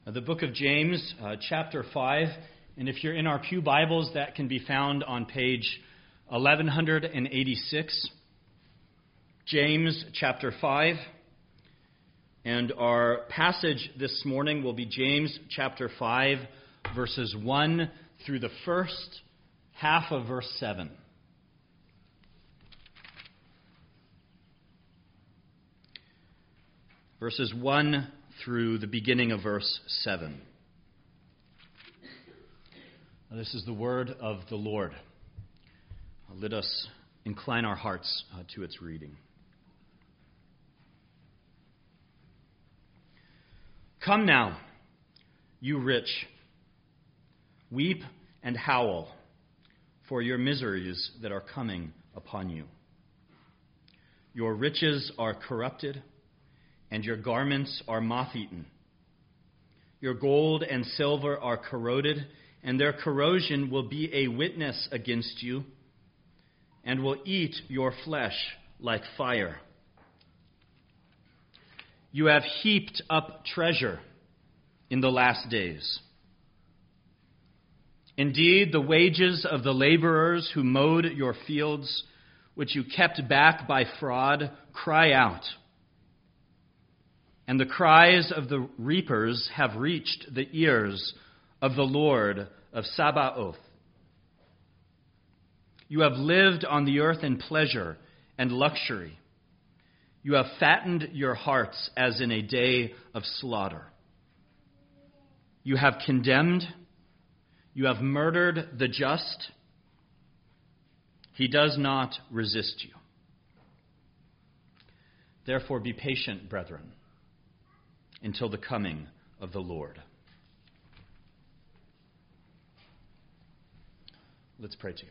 The book of James, chapter 5. And if you're in our Pew Bibles, that can be found on page 1186. James, chapter 5. And our passage this morning will be James, chapter 5, verses 1 through the first half of verse 7. Verses 1 through the beginning of verse 7. This is the word of the Lord. Let us incline our hearts to its reading. Come now, you rich, weep and howl for your miseries that are coming upon you. Your riches are corrupted, and your garments are moth-eaten. Your gold and silver are corroded, and their corrosion will be a witness against you, and will eat your flesh like fire. You have heaped up treasure in the last days. Indeed, the wages of the laborers who mowed your fields, which you kept back by fraud, cry out. And the cries of the reapers have reached the ears of the Lord of Sabaoth. You have lived on the earth in pleasure and luxury. You have fattened your hearts as in a day of slaughter. You have condemned. You have murdered the just. He does not resist you. Therefore be patient, brethren, until the coming of the Lord. Let's pray together.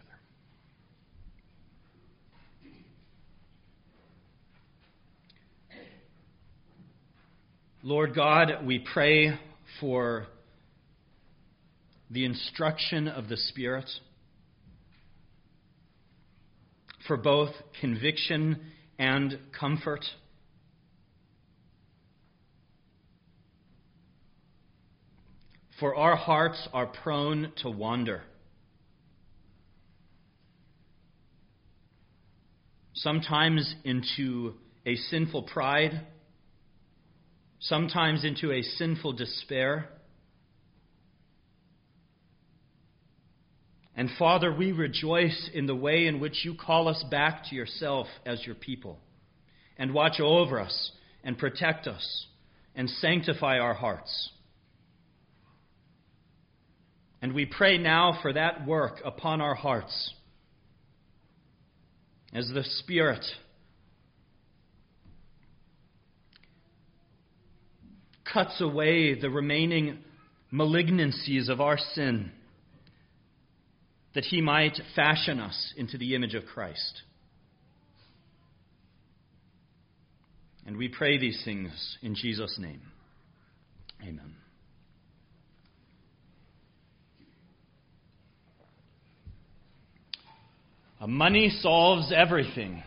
Lord God, we pray for the instruction of the Spirit, for both conviction and comfort. For our hearts are prone to wander. Sometimes into a sinful pride, sometimes into a sinful despair. And Father, we rejoice in the way in which you call us back to yourself as your people, and watch over us, and protect us, and sanctify our hearts. And we pray now for that work upon our hearts as the Spirit cuts away the remaining malignancies of our sin, that he might fashion us into the image of Christ. And we pray these things in Jesus' name. Amen. Money solves everything.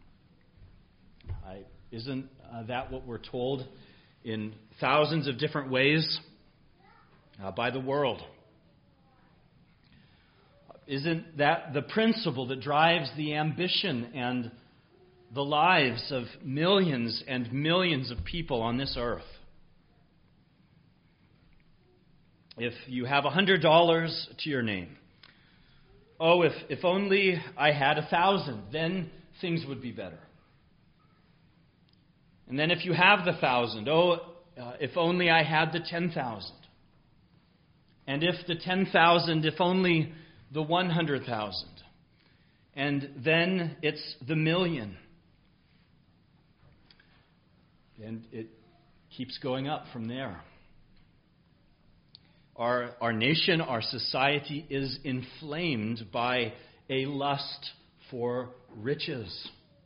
Isn't that what we're told in thousands of different ways by the world? Isn't that the principle that drives the ambition and the lives of millions and millions of people on this earth? If you have $100 to your name, oh, if only I had 1,000, then things would be better. And then if you have the 1,000, if only I had the 10,000. And if the 10,000, if only the 100,000. And then it's the million. And it keeps going up from there. Our nation, our society is inflamed by a lust for riches.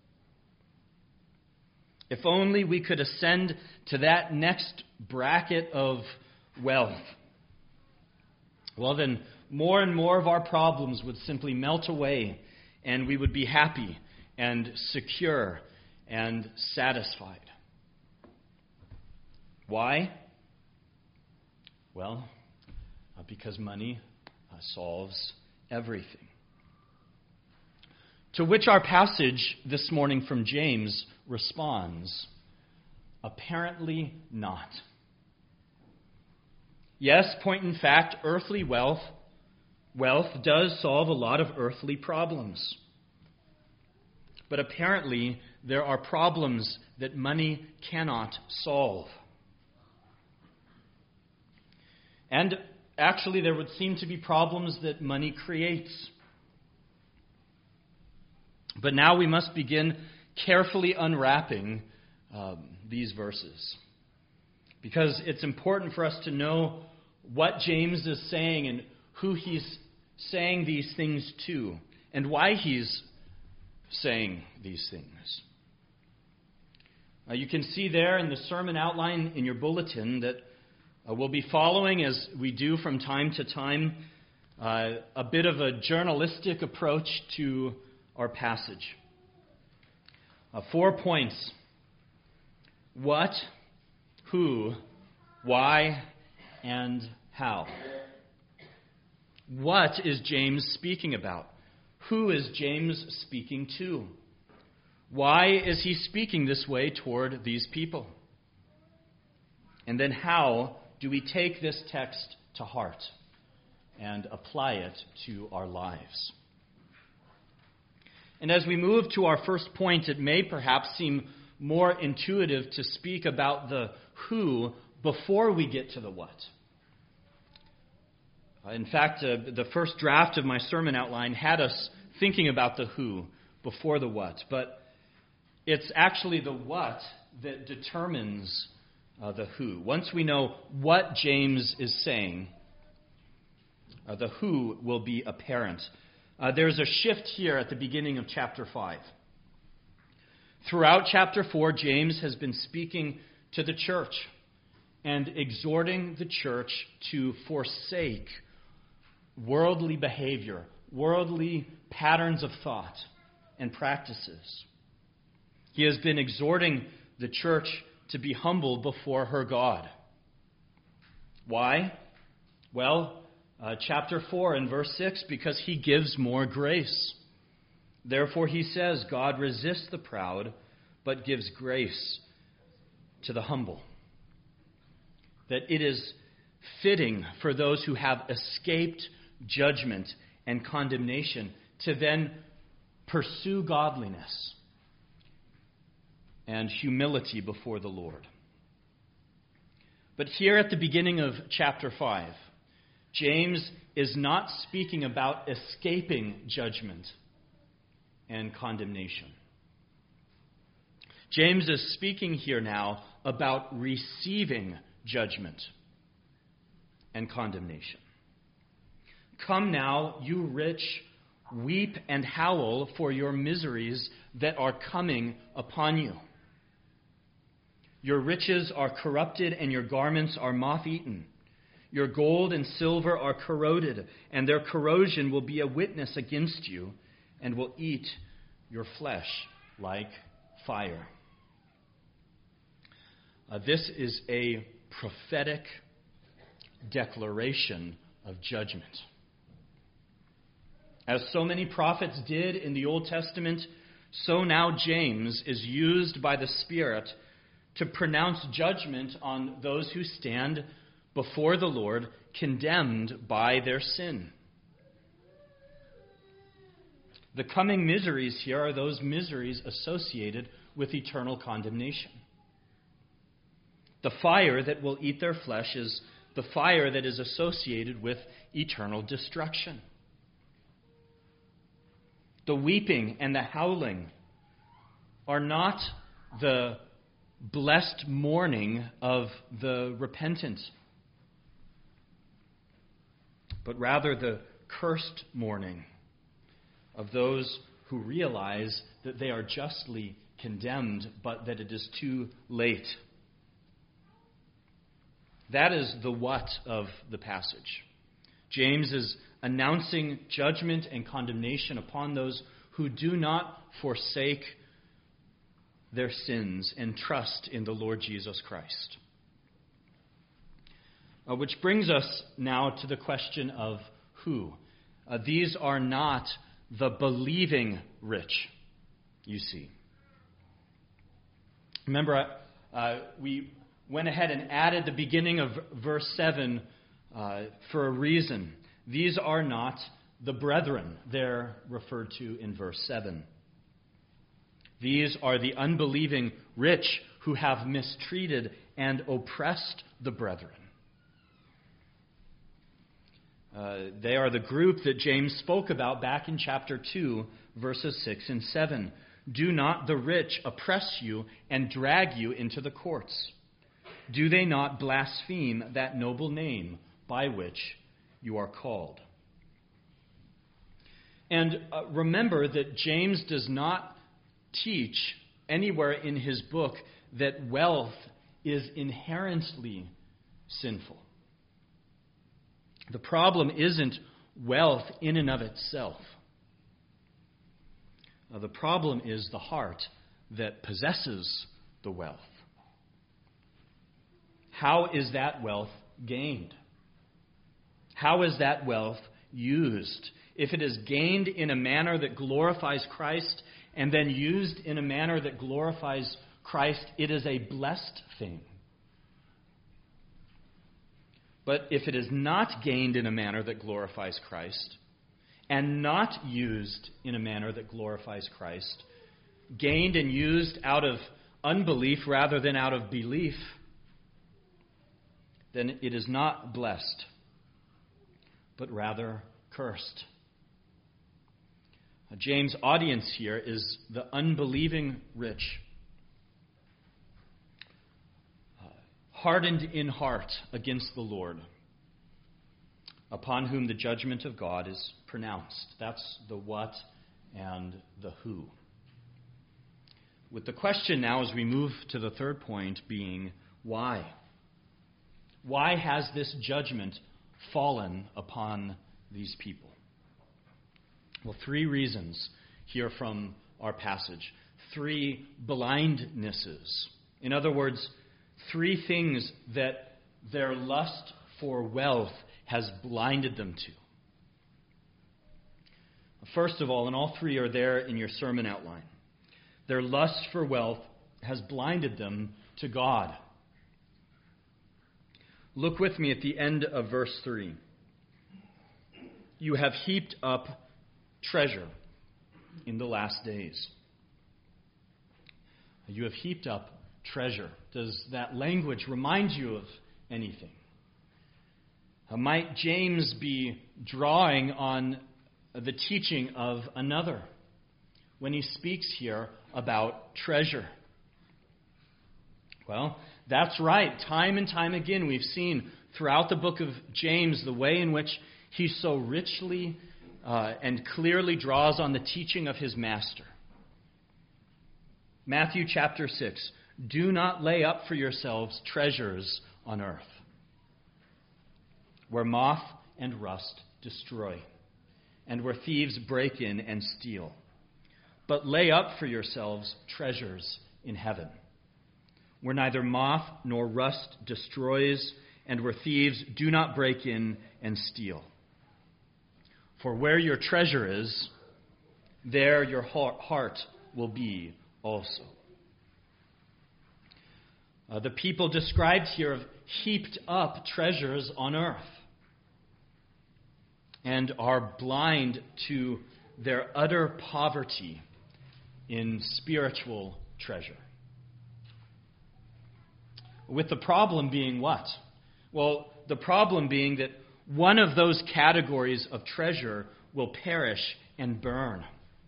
If only we could ascend to that next bracket of wealth, well then more and more of our problems would simply melt away, and we would be happy and secure and satisfied. Why? Well, because money solves everything. To which our passage this morning from James responds, apparently not. Yes, point in fact, earthly wealth does solve a lot of earthly problems. But apparently, there are problems that money cannot solve. And actually, there would seem to be problems that money creates. But now we must begin carefully unwrapping these verses. Because it's important for us to know what James is saying and who he's saying these things to and why he's saying these things. You can see there in the sermon outline in your bulletin that we'll be following, as we do from time to time, a bit of a journalistic approach to our passage. 4 points. What, who, why, and how. What is James speaking about? Who is James speaking to? Why is he speaking this way toward these people? And then how do we take this text to heart and apply it to our lives? And as we move to our first point, it may perhaps seem more intuitive to speak about the who before we get to the what. In fact, the first draft of my sermon outline had us thinking about the who before the what. But it's actually the what that determines the who. Once we know what James is saying, the who will be apparent. There's a shift here at the beginning of chapter 5. Throughout chapter 4, James has been speaking to the church and exhorting the church to forsake worldly behavior, worldly patterns of thought and practices. He has been exhorting the church to be humble before her God. Why? Well, chapter 4 and verse 6, because he gives more grace. Therefore he says, God resists the proud, but gives grace to the humble. That it is fitting for those who have escaped judgment and condemnation to then pursue godliness and humility before the Lord. But here at the beginning of chapter 5, James is not speaking about escaping judgment and condemnation. James is speaking here now about receiving judgment and condemnation. Come now, you rich, weep and howl for your miseries that are coming upon you. Your riches are corrupted and your garments are moth-eaten. Your gold and silver are corroded, and their corrosion will be a witness against you and will eat your flesh like fire. This is a prophetic declaration of judgment. As so many prophets did in the Old Testament, so now James is used by the Spirit to pronounce judgment on those who stand before the Lord, condemned by their sin. The coming miseries here are those miseries associated with eternal condemnation. The fire that will eat their flesh is the fire that is associated with eternal destruction. The weeping and the howling are not the blessed mourning of the repentant, but rather the cursed mourning of those who realize that they are justly condemned, but that it is too late. That is the what of the passage. James is announcing judgment and condemnation upon those who do not forsake their sins and trust in the Lord Jesus Christ. Which brings us now to the question of who. These are not the believing rich, you see. Remember, we went ahead and added the beginning of verse 7 for a reason. These are not the brethren they're referred to in verse 7. These are the unbelieving rich who have mistreated and oppressed the brethren. They are the group that James spoke about back in chapter 2, verses 6 and 7. Do not the rich oppress you and drag you into the courts? Do they not blaspheme that noble name by which you are called? And remember that James does not teach anywhere in his book that wealth is inherently sinful. The problem isn't wealth in and of itself. The problem is the heart that possesses the wealth. How is that wealth gained? How is that wealth used? If it is gained in a manner that glorifies Christ and then used in a manner that glorifies Christ, it is a blessed thing. But if it is not gained in a manner that glorifies Christ, and not used in a manner that glorifies Christ, gained and used out of unbelief rather than out of belief, then it is not blessed, but rather cursed. James' audience here is the unbelieving rich, hardened in heart against the Lord, upon whom the judgment of God is pronounced. That's the what and the who. With the question now, as we move to the third point, being why? Why has this judgment fallen upon these people? Well, three reasons here from our passage. Three blindnesses. In other words, three things that their lust for wealth has blinded them to. First of all, and all three are there in your sermon outline, their lust for wealth has blinded them to God. Look with me at the end of verse 3. You have heaped up treasure in the last days. You have heaped up treasure. Does that language remind you of anything? Might James be drawing on the teaching of another when he speaks here about treasure? Well, that's right. Time and time again, we've seen throughout the book of James the way in which he so richly and clearly draws on the teaching of his master. Matthew chapter 6. Do not lay up for yourselves treasures on earth, where moth and rust destroy, and where thieves break in and steal. But lay up for yourselves treasures in heaven, where neither moth nor rust destroys, and where thieves do not break in and steal. For where your treasure is, there your heart will be also. The people described here have heaped up treasures on earth and are blind to their utter poverty in spiritual treasure. With the problem being what? Well, the problem being that one of those categories of treasure will perish and burn.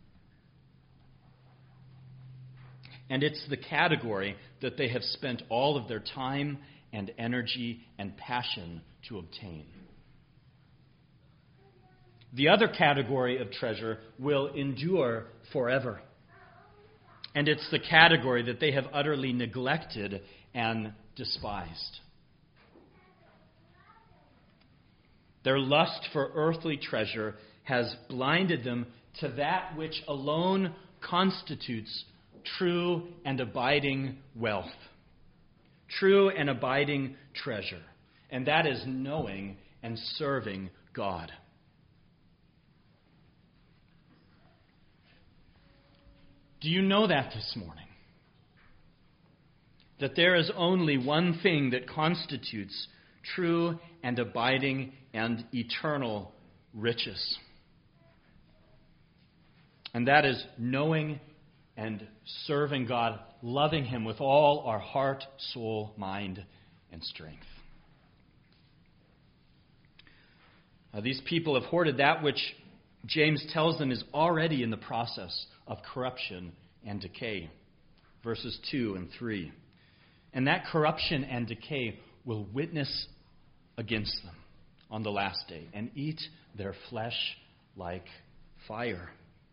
And it's the category that they have spent all of their time and energy and passion to obtain. The other category of treasure will endure forever. And it's the category that they have utterly neglected and despised. Their lust for earthly treasure has blinded them to that which alone constitutes true and abiding wealth, true and abiding treasure. and that is knowing and serving God. Do you know that this morning? That there is only one thing that constitutes true and abiding and eternal riches. And that is knowing and serving God, loving Him with all our heart, soul, mind, and strength. These people have hoarded that which James tells them is already in the process of corruption and decay. Verses 2 and 3. And that corruption and decay will witness against them on the last day and eat their flesh like fire.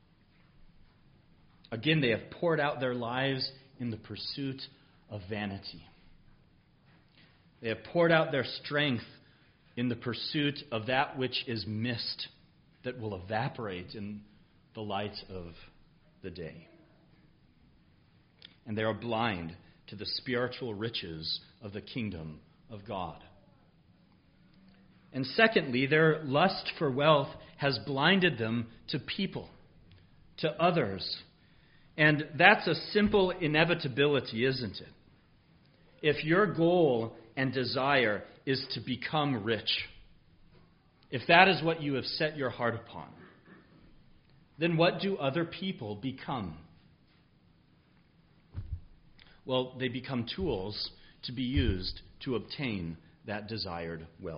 Again, they have poured out their lives in the pursuit of vanity. They have poured out their strength in the pursuit of that which is mist, that will evaporate in the light of the day. And they are blind to the spiritual riches of the kingdom of God. And secondly, their lust for wealth has blinded them to people, to others. And that's a simple inevitability, isn't it? If your goal and desire is to become rich, if that is what you have set your heart upon, then what do other people become? Well, they become tools to be used to obtain that desired wealth.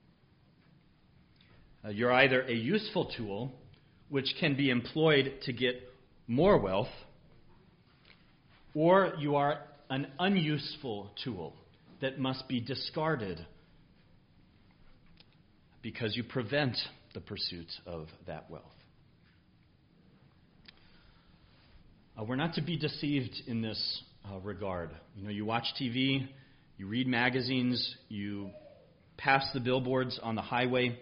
You're either a useful tool, which can be employed to get more wealth, or you are an unuseful tool that must be discarded because you prevent the pursuit of that wealth. We're not to be deceived in this regard. You watch TV, you read magazines, you pass the billboards on the highway.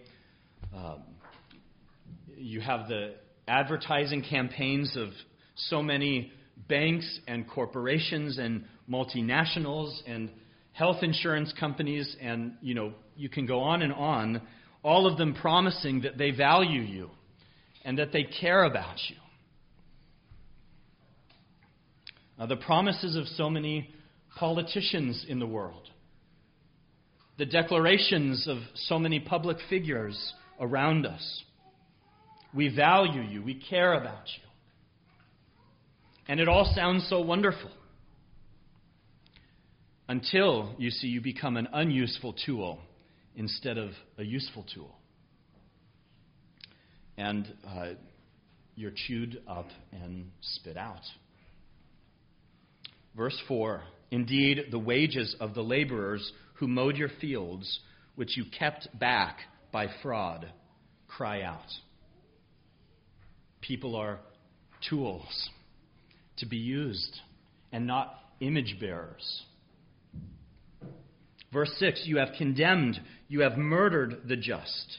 You have the advertising campaigns of so many banks and corporations and multinationals and health insurance companies, and you can go on, all of them promising that they value you and that they care about you. The promises of so many politicians in the world, the declarations of so many public figures around us. We value you, we care about you. And it all sounds so wonderful. Until, you become an unuseful tool instead of a useful tool. And you're chewed up and spit out. Verse 4, indeed, the wages of the laborers who mowed your fields, which you kept back by fraud, cry out. People are tools to be used and not image bearers. Verse 6, you have condemned, you have murdered the just.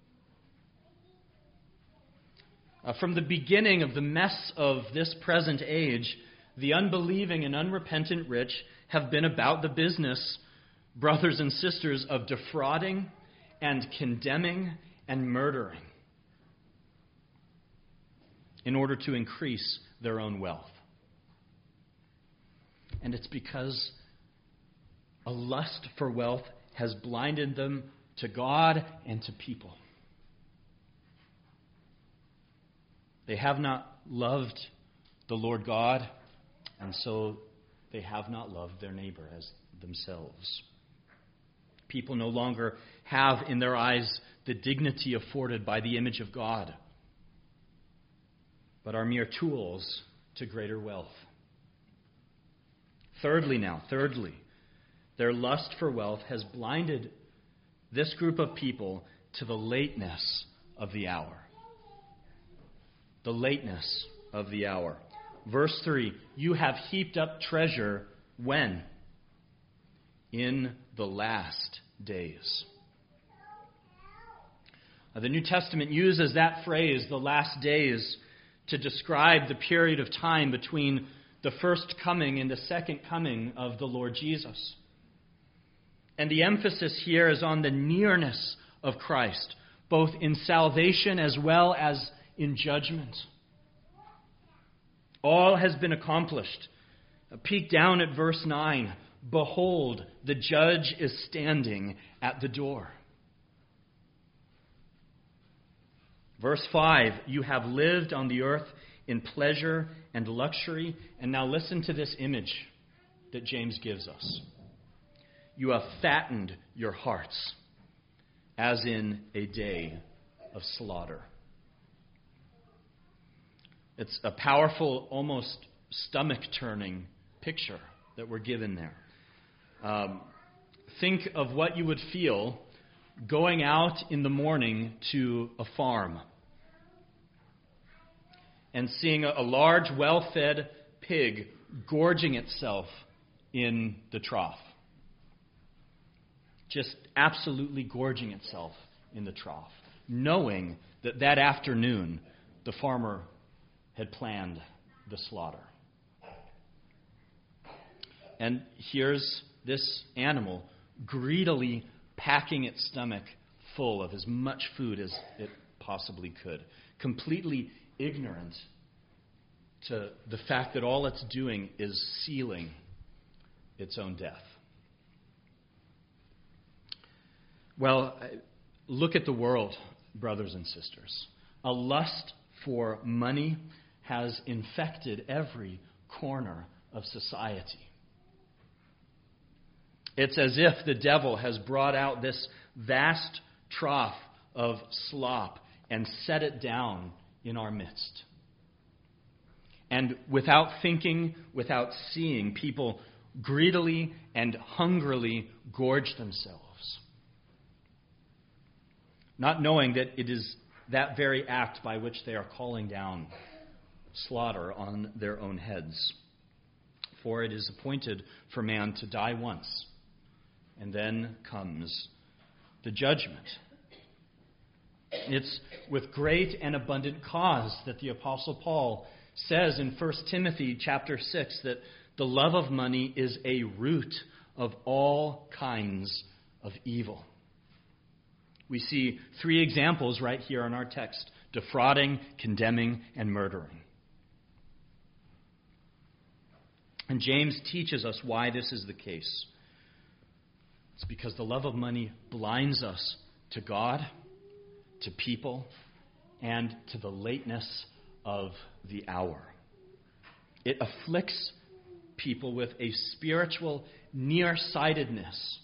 From the beginning of the mess of this present age, the unbelieving and unrepentant rich have been about the business, brothers and sisters, of defrauding and condemning and murdering in order to increase their own wealth. And it's because a lust for wealth has blinded them to God and to people. They have not loved the Lord God, and so they have not loved their neighbor as themselves. People no longer have in their eyes the dignity afforded by the image of God, but are mere tools to greater wealth. Thirdly, their lust for wealth has blinded this group of people to the lateness of the hour. The lateness of the hour. Verse 3, you have heaped up treasure when? In the last days. The New Testament uses that phrase, the last days, to describe the period of time between the first coming and the second coming of the Lord Jesus. And the emphasis here is on the nearness of Christ, both in salvation as well as in judgment. All has been accomplished. Peek down at verse 9. Behold, the judge is standing at the door. Verse 5, you have lived on the earth in pleasure and luxury. And now listen to this image that James gives us. You have fattened your hearts as in a day of slaughter. It's a powerful, almost stomach-turning picture that we're given there. Think of what you would feel going out in the morning to a farm and seeing a large, well-fed pig gorging itself in the trough. Just absolutely gorging itself in the trough, knowing that that afternoon the farmer had planned the slaughter. And here's this animal greedily packing its stomach full of as much food as it possibly could, completely ignorant to the fact that all it's doing is sealing its own death. Well, look at the world, brothers and sisters. A lust for money has infected every corner of society. It's as if the devil has brought out this vast trough of slop and set it down in our midst. And without thinking, without seeing, people greedily and hungrily gorge themselves, not knowing that it is that very act by which they are calling down slaughter on their own heads. For it is appointed for man to die once, and then comes the judgment. It's with great and abundant cause that the Apostle Paul says in 1 Timothy chapter 6 that the love of money is a root of all kinds of evil. We see 3 examples right here in our text: defrauding, condemning, and murdering. And James teaches us why this is the case. It's because the love of money blinds us to God, to people, and to the lateness of the hour. It afflicts people with a spiritual nearsightedness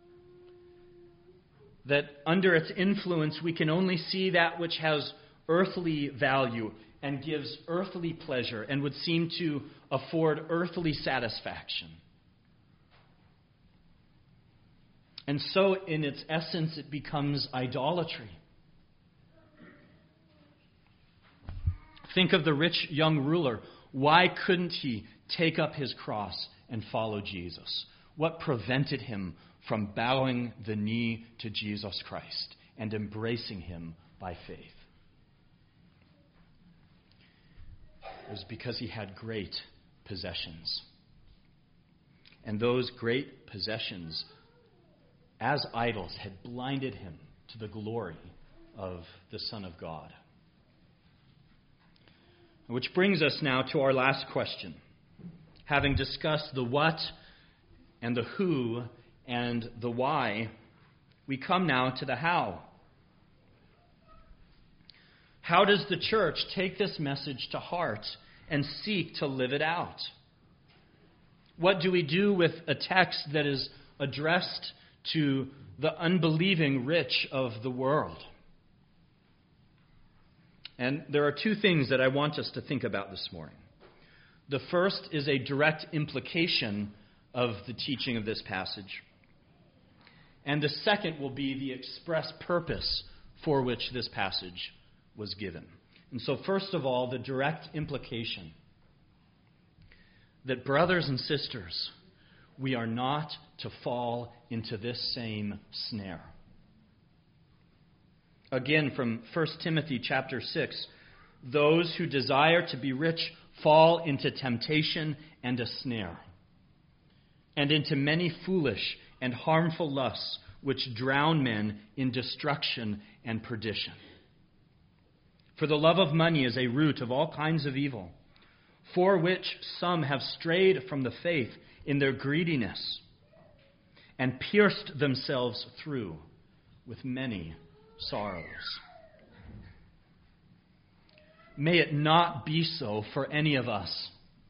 that under its influence we can only see that which has earthly value and gives earthly pleasure and would seem to afford earthly satisfaction. And so, in its essence, it becomes idolatry. Think of the rich young ruler. Why couldn't he take up his cross and follow Jesus? What prevented him from bowing the knee to Jesus Christ and embracing him by faith? It was because he had great possessions. And those great possessions, as idols, had blinded him to the glory of the Son of God. Which brings us now to our last question. Having discussed the what and the who and the why, we come now to the how. How does the church take this message to heart and seek to live it out? What do we do with a text that is addressed to the unbelieving rich of the world? And there are 2 things that I want us to think about this morning. The first is a direct implication of the teaching of this passage. And the second will be the express purpose for which this passage was given. And so first of all, the direct implication that, brothers and sisters, we are not to fall into this same snare. Again, from 1 Timothy chapter 6, those who desire to be rich fall into temptation and a snare, and into many foolish and harmful lusts which drown men in destruction and perdition. For the love of money is a root of all kinds of evil, for which some have strayed from the faith in their greediness and pierced themselves through with many sorrows. May it not be so for any of us.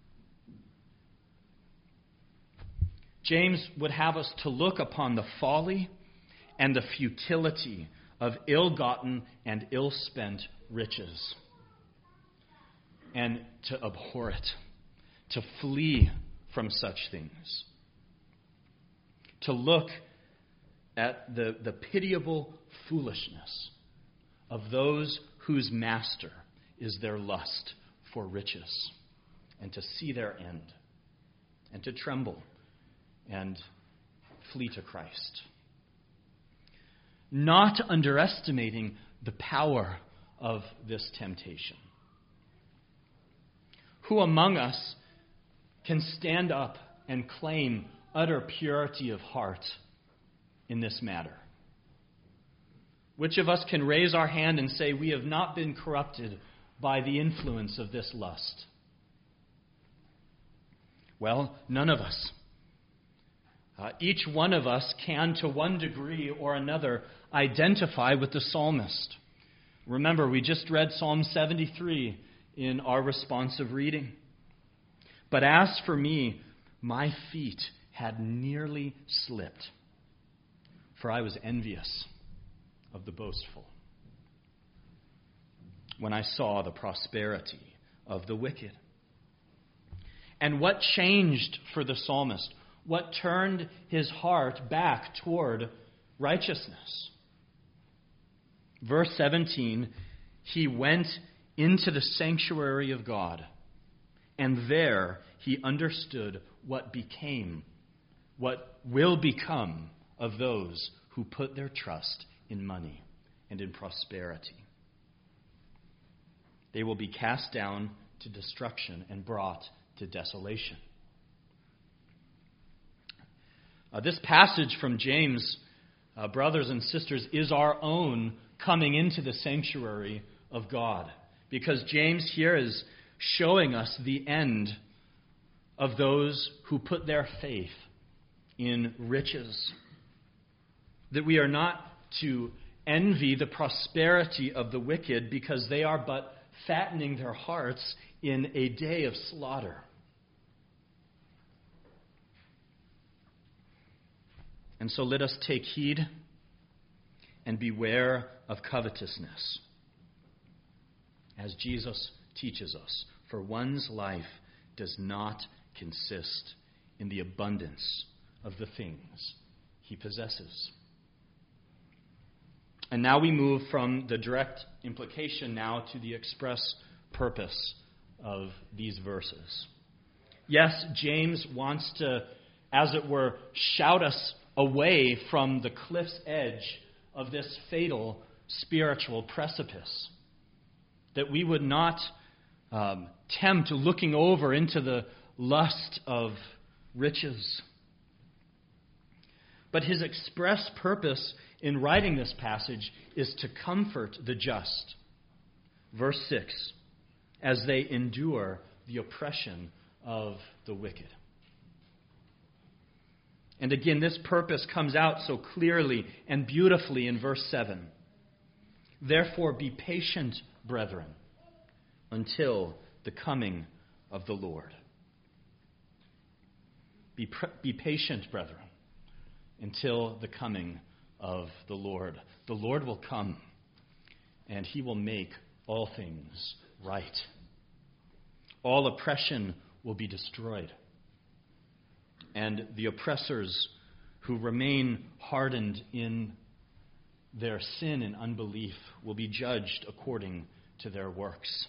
James would have us to look upon the folly and the futility of ill-gotten and ill-spent riches, and to abhor it, to flee from such things, to look at the pitiable foolishness of those whose master is their lust for riches, and to see their end, and to tremble and flee to Christ. Not underestimating the power of this temptation. Who among us can stand up and claim utter purity of heart in this matter? Which of us can raise our hand and say we have not been corrupted by the influence of this lust? Well, none of us. Each one of us can, to one degree or another, identify with the psalmist. Remember, we just read Psalm 73 in our responsive reading. But as for me, my feet had nearly slipped, for I was envious of the boastful when I saw the prosperity of the wicked. And what changed for the psalmist? What turned his heart back toward righteousness? Verse 17, he went into the sanctuary of God, and there he understood what will become of those who put their trust in money and in prosperity. They will be cast down to destruction and brought to desolation. This passage from James, brothers and sisters, is our own coming into the sanctuary of God. Because James here is showing us the end of those who put their faith in riches. That we are not to envy the prosperity of the wicked because they are but fattening their hearts in a day of slaughter. And so let us take heed and beware of covetousness, as Jesus teaches us, for one's life does not consist in the abundance of the things he possesses. And now we move from the direct implication now to the express purpose of these verses. Yes, James wants to, as it were, shout us away from the cliff's edge of this fatal spiritual precipice. That we would not tempt looking over into the lust of riches. But his express purpose in writing this passage is to comfort the just. Verse 6, as they endure the oppression of the wicked. And again, this purpose comes out so clearly and beautifully in verse 7. Therefore be patient, brethren, until the coming of the Lord. Be patient, brethren, until the coming of the Lord. The Lord will come, and he will make all things right. All oppression will be destroyed. And the oppressors who remain hardened in their sin and unbelief will be judged according to their works.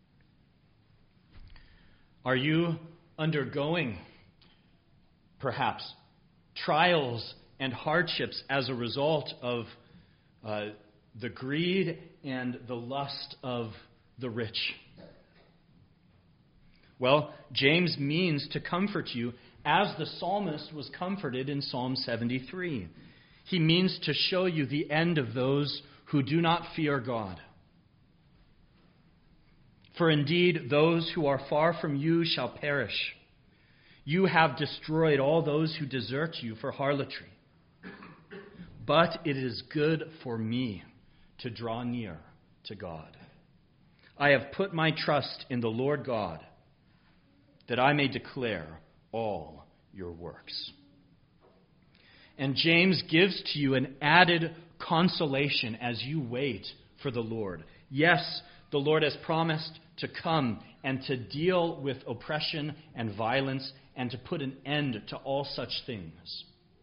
Are you undergoing, perhaps, trials and hardships as a result of the greed and the lust of the rich? Well, James means to comfort you as the psalmist was comforted in Psalm 73. He means to show you the end of those who do not fear God. For indeed, those who are far from you shall perish. You have destroyed all those who desert you for harlotry. But it is good for me to draw near to God. I have put my trust in the Lord God, that I may declare all your works. And James gives to you an added consolation as you wait for the Lord. Yes, the Lord has promised to come and to deal with oppression and violence and to put an end to all such things.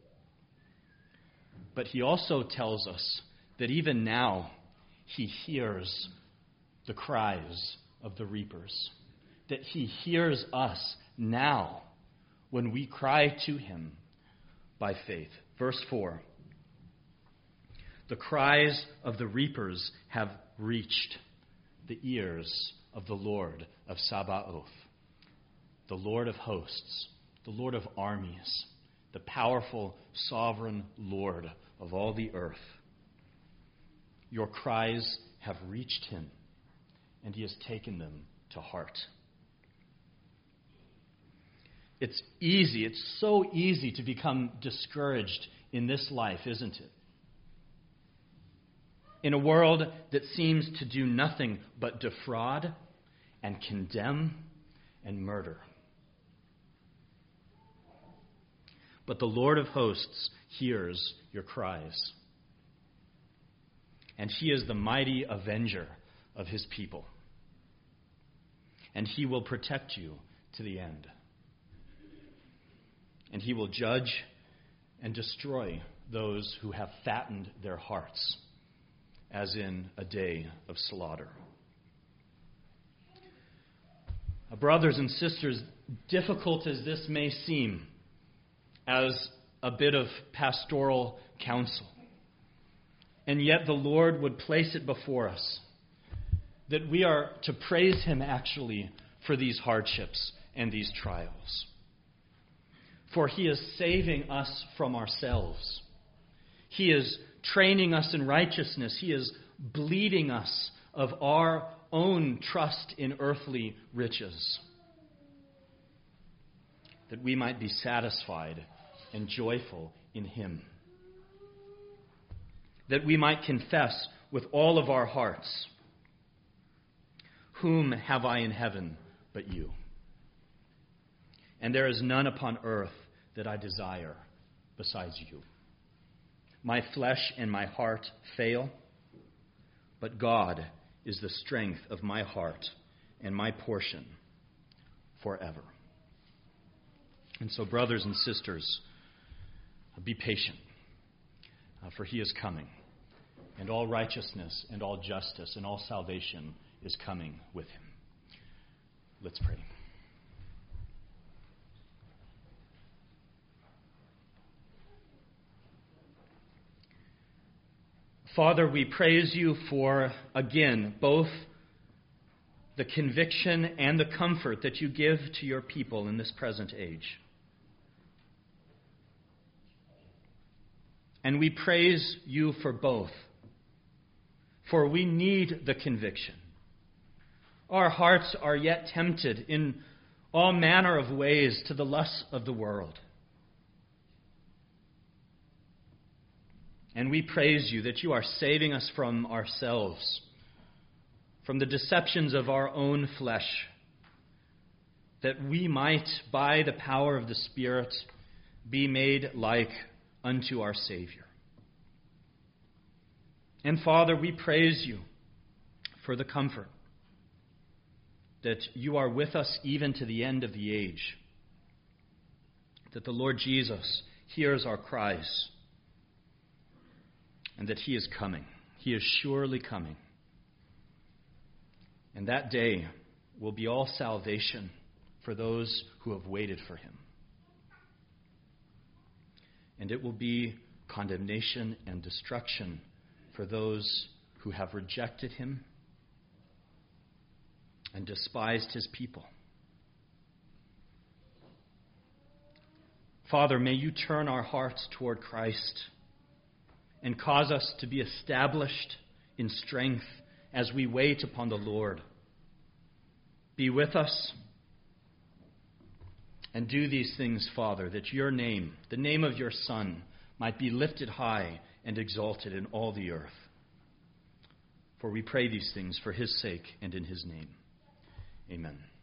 But he also tells us that even now he hears the cries of the reapers, that he hears us now when we cry to him by faith. Verse 4, the cries of the reapers have reached the ears of the Lord of Sabaoth, the Lord of hosts, the Lord of armies, the powerful sovereign Lord of all the earth. Your cries have reached him, and he has taken them to heart. It's so easy to become discouraged in this life, isn't it? In a world that seems to do nothing but defraud and condemn and murder. But the Lord of hosts hears your cries. And he is the mighty avenger of his people. And he will protect you to the end. And he will judge and destroy those who have fattened their hearts, as in a day of slaughter. Brothers and sisters, difficult as this may seem, as a bit of pastoral counsel, and yet the Lord would place it before us that we are to praise him actually for these hardships and these trials. For he is saving us from ourselves. He is training us in righteousness. He is bleeding us of our own trust in earthly riches, that we might be satisfied and joyful in him, that we might confess with all of our hearts, whom have I in heaven but you? And there is none upon earth that I desire besides you. My flesh and my heart fail, but God is the strength of my heart and my portion forever. And so, brothers and sisters, be patient, for he is coming, and all righteousness and all justice and all salvation is coming with him. Let's pray. Father, we praise you for, again, both the conviction and the comfort that you give to your people in this present age. And we praise you for both, for we need the conviction. Our hearts are yet tempted in all manner of ways to the lusts of the world. And we praise you that you are saving us from ourselves, from the deceptions of our own flesh, that we might, by the power of the Spirit, be made like unto our Savior. And Father, we praise you for the comfort that you are with us even to the end of the age, that the Lord Jesus hears our cries, and that he is coming. He is surely coming. And that day will be all salvation for those who have waited for him. And it will be condemnation and destruction for those who have rejected him and despised his people. Father, may you turn our hearts toward Christ and cause us to be established in strength as we wait upon the Lord. Be with us and do these things, Father, that your name, the name of your Son, might be lifted high and exalted in all the earth. For we pray these things for his sake and in his name. Amen.